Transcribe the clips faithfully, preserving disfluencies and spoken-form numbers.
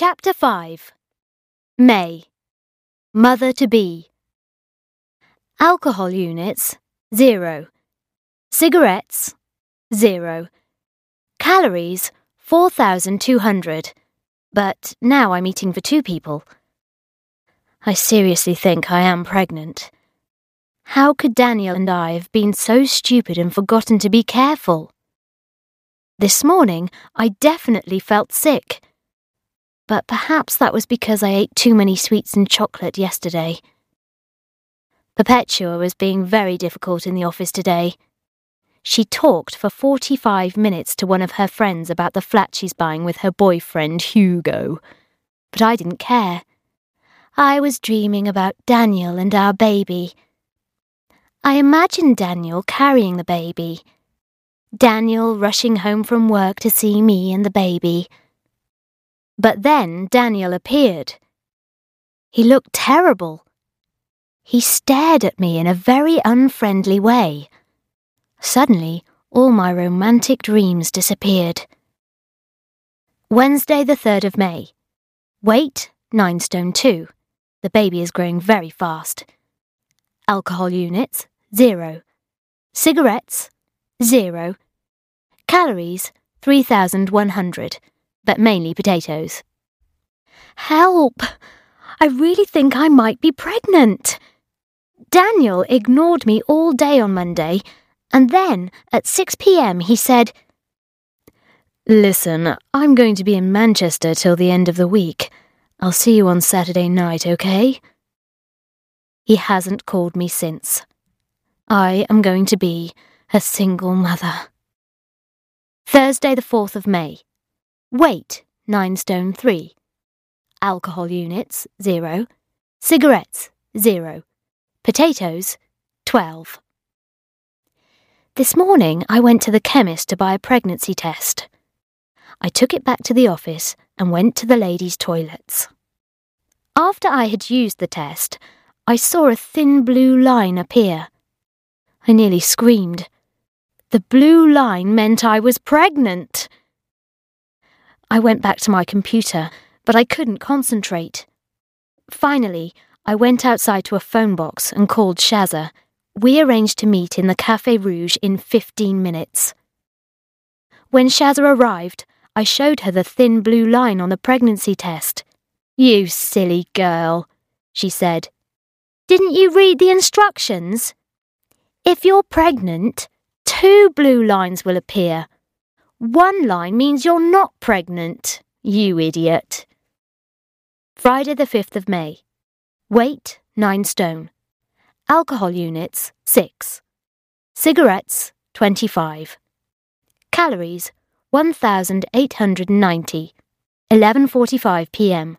Chapter five. May. Mother-to-be. Alcohol units, zero. Cigarettes, zero. Calories, four thousand two hundred. But now I'm eating for two people. I seriously think I am pregnant. How could Daniel and I have been so stupid and forgotten to be careful? This morning, I definitely felt sick. But perhaps that was because I ate too many sweets and chocolate yesterday. Perpetua was being very difficult in the office today. She talked for forty-five minutes to one of her friends about the flat she's buying with her boyfriend, Hugo. But I didn't care. I was dreaming about Daniel and our baby. I imagined Daniel carrying the baby. Daniel rushing home from work to see me and the baby. But then Daniel appeared. He looked terrible. He stared at me in a very unfriendly way. Suddenly, all my romantic dreams disappeared. Wednesday the third of May. Weight, nine stone two. The baby is growing very fast. Alcohol units, zero. Cigarettes, zero. Calories, three thousand one hundred. But mainly potatoes. Help! I really think I might be pregnant. Daniel ignored me all day on Monday, and then at six p.m. he said, "Listen, I'm going to be in Manchester till the end of the week. I'll see you on Saturday night, okay?" He hasn't called me since. I am going to be a single mother. Thursday the fourth of May. Weight, nine stone three. Alcohol units, zero. Cigarettes, zero. Potatoes, twelve. This morning I went to the chemist to buy a pregnancy test. I took it back to the office and went to the ladies' toilets. After I had used the test, I saw a thin blue line appear. I nearly screamed. The blue line meant I was pregnant. I went back to my computer, but I couldn't concentrate. Finally, I went outside to a phone box and called Shazza. We arranged to meet in the Café Rouge in fifteen minutes. When Shazza arrived, I showed her the thin blue line on the pregnancy test. "You silly girl," she said. "Didn't you read the instructions? If you're pregnant, two blue lines will appear. One line means you're not pregnant, you idiot." Friday the fifth of May. Weight, nine stone. Alcohol units, six. Cigarettes, twenty-five. Calories, one thousand eight hundred ninety. eleven forty-five p.m.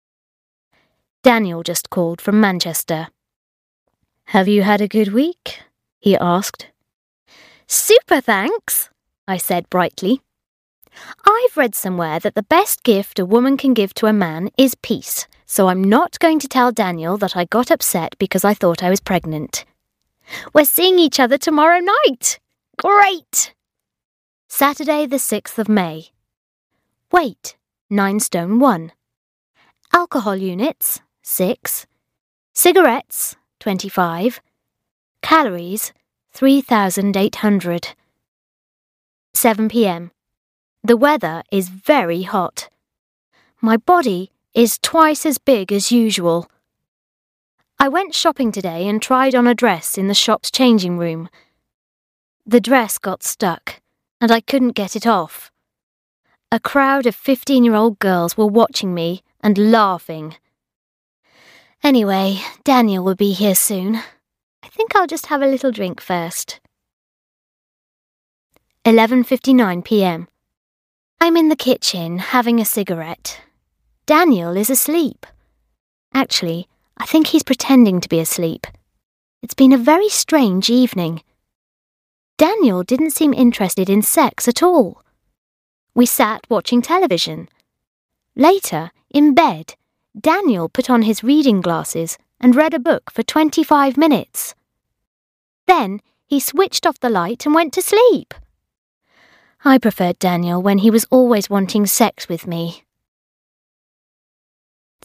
Daniel just called from Manchester. "Have you had a good week?" he asked. "Super, thanks," I said brightly. "I've read somewhere that the best gift a woman can give to a man is peace, so I'm not going to tell Daniel that I got upset because I thought I was pregnant. We're seeing each other tomorrow night. Great!" Saturday the sixth of May. Weight, nine stone one. Alcohol units, six. Cigarettes, twenty-five. Calories, three thousand eight hundred. seven p.m. The weather is very hot. My body is twice as big as usual. I went shopping today and tried on a dress in the shop's changing room. The dress got stuck, and I couldn't get it off. A crowd of fifteen-year-old girls were watching me and laughing. Anyway, Daniel will be here soon. I think I'll just have a little drink first. eleven fifty-nine p.m. I'm in the kitchen having a cigarette. Daniel is asleep. Actually, I think he's pretending to be asleep. It's been a very strange evening. Daniel didn't seem interested in sex at all. We sat watching television. Later, in bed, Daniel put on his reading glasses and read a book for twenty-five minutes. Then he switched off the light and went to sleep. I preferred Daniel when he was always wanting sex with me.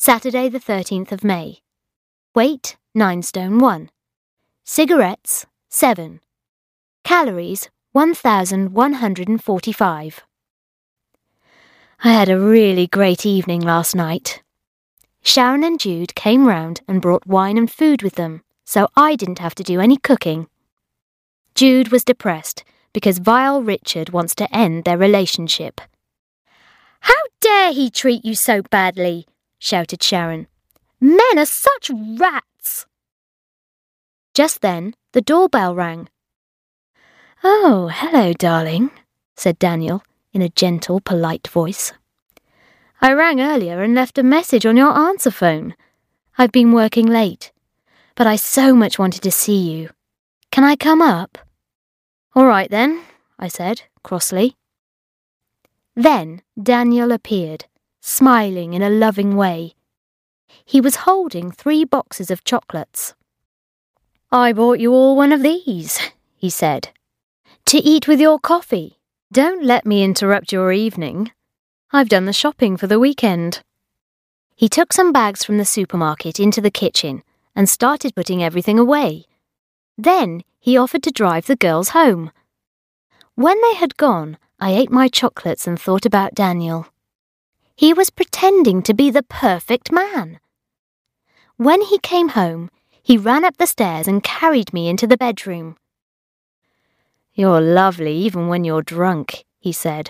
Saturday the thirteenth of May. Weight, nine stone one. Cigarettes, seven. Calories, one thousand one hundred forty-five. I had a really great evening last night. Sharon and Jude came round and brought wine and food with them, so I didn't have to do any cooking. Jude was depressed because Vile Richard wants to end their relationship. "How dare he treat you so badly?" shouted Sharon. "Men are such rats!" Just then, the doorbell rang. "Oh, hello, darling," said Daniel in a gentle, polite voice. "I rang earlier and left a message on your answer phone. I've been working late, but I so much wanted to see you. Can I come up?" "All right then," I said, crossly. Then Daniel appeared, smiling in a loving way. He was holding three boxes of chocolates. "I bought you all one of these," he said, "to eat with your coffee. Don't let me interrupt your evening. I've done the shopping for the weekend." He took some bags from the supermarket into the kitchen and started putting everything away. Then he offered to drive the girls home. When they had gone, I ate my chocolates and thought about Daniel. He was pretending to be the perfect man. When he came home, he ran up the stairs and carried me into the bedroom. "You're lovely even when you're drunk," he said.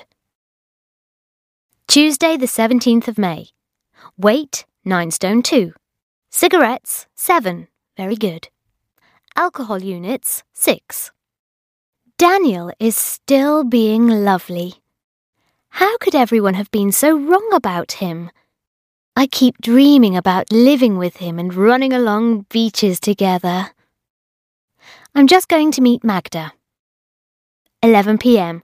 Tuesday the seventeenth of May. Weight, nine stone two. Cigarettes, seven. Very good. Alcohol units, six. Daniel is still being lovely. How could everyone have been so wrong about him? I keep dreaming about living with him and running along beaches together. I'm just going to meet Magda. eleven p m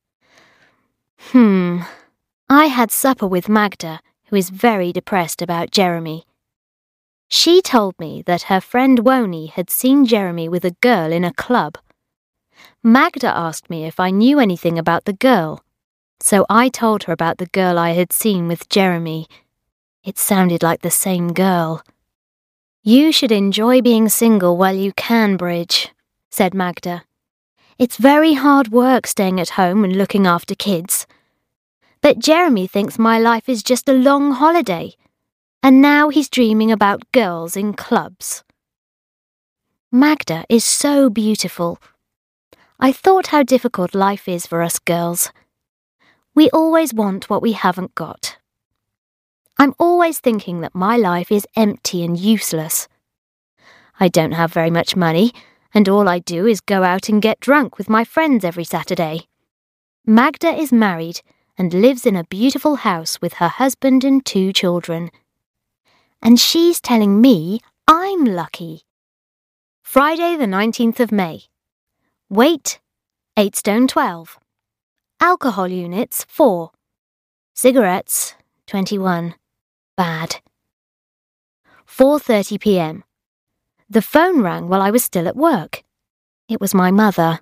Hmm. I had supper with Magda, who is very depressed about Jeremy. She told me that her friend Woney had seen Jeremy with a girl in a club. Magda asked me if I knew anything about the girl, so I told her about the girl I had seen with Jeremy. It sounded like the same girl. "You should enjoy being single while you can, Bridge," said Magda. "It's very hard work staying at home and looking after kids. But Jeremy thinks my life is just a long holiday, and now he's dreaming about girls in clubs." Magda is so beautiful. I thought how difficult life is for us girls. We always want what we haven't got. I'm always thinking that my life is empty and useless. I don't have very much money, and all I do is go out and get drunk with my friends every Saturday. Magda is married and lives in a beautiful house with her husband and two children. And she's telling me I'm lucky. Friday the nineteenth of May. Weight, eight stone twelve. Alcohol units, four. Cigarettes, twenty-one. Bad. four thirty p m The phone rang while I was still at work. It was my mother.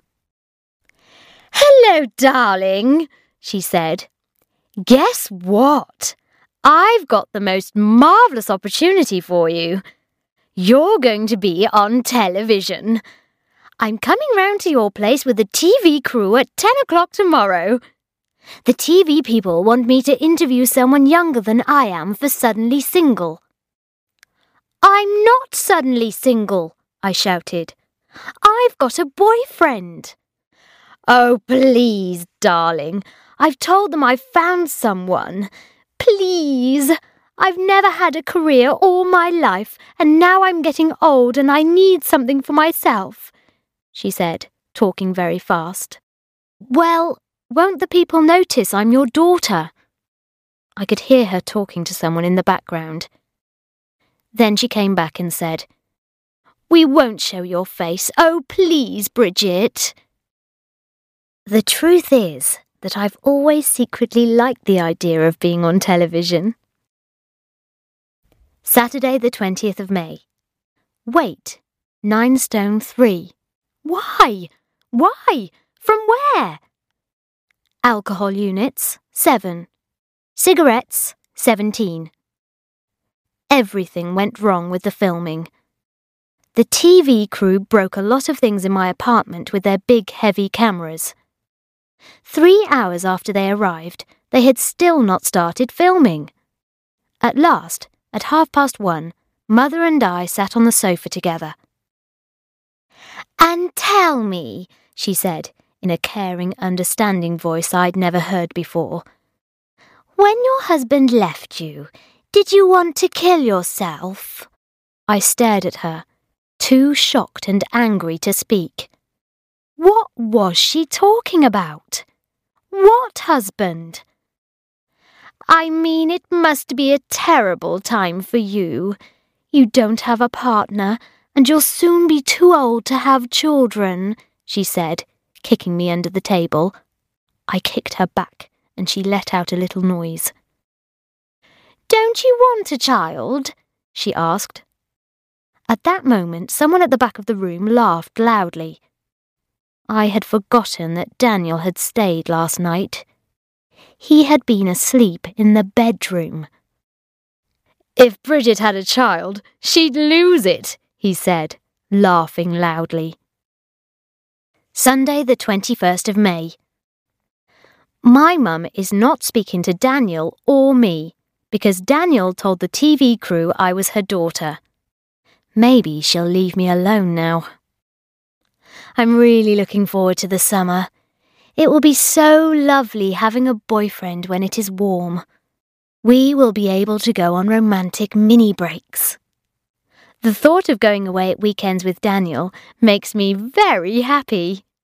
"Hello, darling," she said. "Guess what? I've got the most marvellous opportunity for you. You're going to be on television. I'm coming round to your place with the T V crew at ten o'clock tomorrow. The T V people want me to interview someone younger than I am for Suddenly Single." "I'm not suddenly single," I shouted. "I've got a boyfriend." "Oh, please, darling. I've told them I've found someone. Please. I've never had a career all my life, and now I'm getting old and I need something for myself," she said, talking very fast. "Well, won't the people notice I'm your daughter?" I could hear her talking to someone in the background. Then she came back and said, "We won't show your face. Oh, please, Bridget." The truth is that I've always secretly liked the idea of being on television. Saturday the twentieth of May. Weight, nine stone three. Why? Why? From where? Alcohol units, seven. Cigarettes, seventeen. Everything went wrong with the filming. The T V crew broke a lot of things in my apartment with their big, heavy cameras. Three hours after they arrived, they had still not started filming. At last, at half past one, Mother and I sat on the sofa together. "And tell me," she said, in a caring, understanding voice I'd never heard before, "when your husband left you, did you want to kill yourself?" I stared at her, too shocked and angry to speak. What was she talking about? What husband? "I mean, it must be a terrible time for you. You don't have a partner, and you'll soon be too old to have children," she said, kicking me under the table. I kicked her back, and she let out a little noise. "Don't you want a child?" she asked. At that moment, someone at the back of the room laughed loudly. I had forgotten that Daniel had stayed last night. He had been asleep in the bedroom. "If Bridget had a child, she'd lose it," he said, laughing loudly. Sunday the twenty-first of May. My mum is not speaking to Daniel or me, because Daniel told the T V crew I was her daughter. Maybe she'll leave me alone now. I'm really looking forward to the summer. It will be so lovely having a boyfriend when it is warm. We will be able to go on romantic mini breaks. The thought of going away at weekends with Daniel makes me very happy.